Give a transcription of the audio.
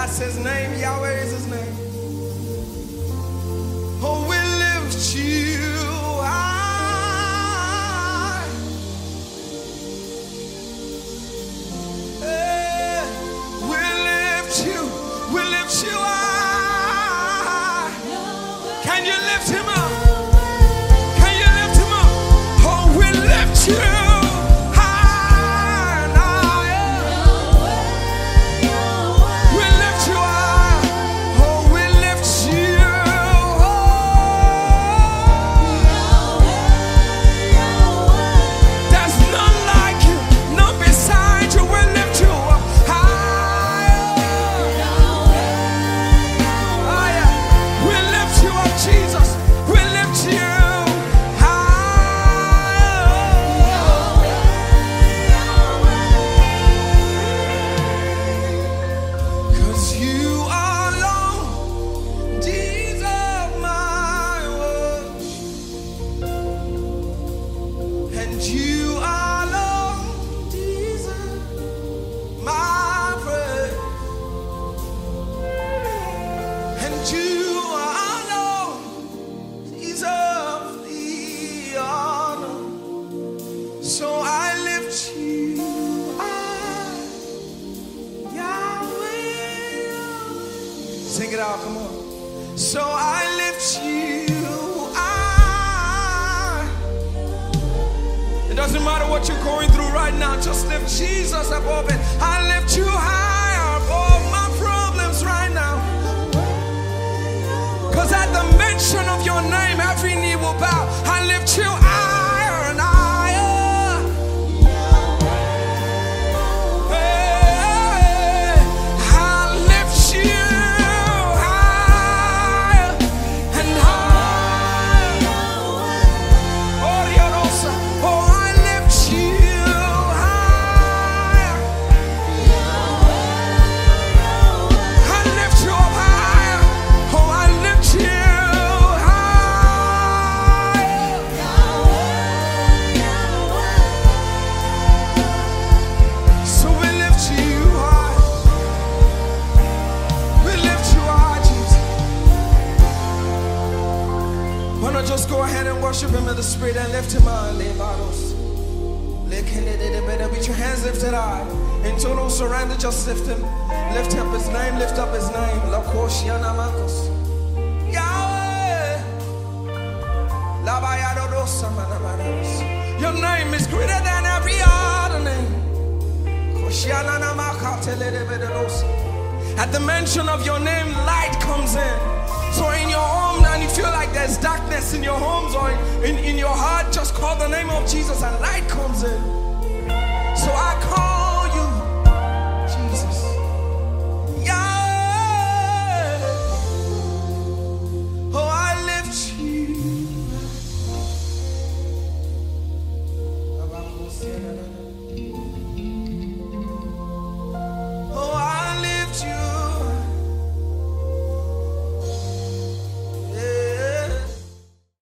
That's his name. Yahweh is his name. Oh, we lift you high. We lift you high. Can you lift him up? Can you lift him up? Oh, we lift you high now. We lift you high. Oh, we lift you high. There's none like you, none beside you. We lift you up high. We lift you up, Jesus. We lift you high. 'Cause you alone deserve my worship, and you alone deserve my praise, and you alone deserve the honor. So I lift you high, Yahweh. Sing it out, come on. So I lift you high. It doesn't matter what you're going through right now, just lift Jesus above it. I lift you high above my problems right now. 'Cause at the mention of your name, every knee will bow. I lift you higher and higher. Hey, I lift you higher and higher. Oh, Yarosa. Oh, I lift you higher. I lift you up higher. Oh, I lift you higher. So we lift you high. We lift you high, Jesus. Why not just go ahead and worship him in the spirit and lift him high? With your hands lifted high. In total surrender, just lift him. Lift up his name, lift up his name. Yahweh. Your name is greater than every other name. At the mention of your name, light comes in. So in your home, and you feel like there's darkness in your homes or in your heart, just call the name of Jesus and light comes in. So I call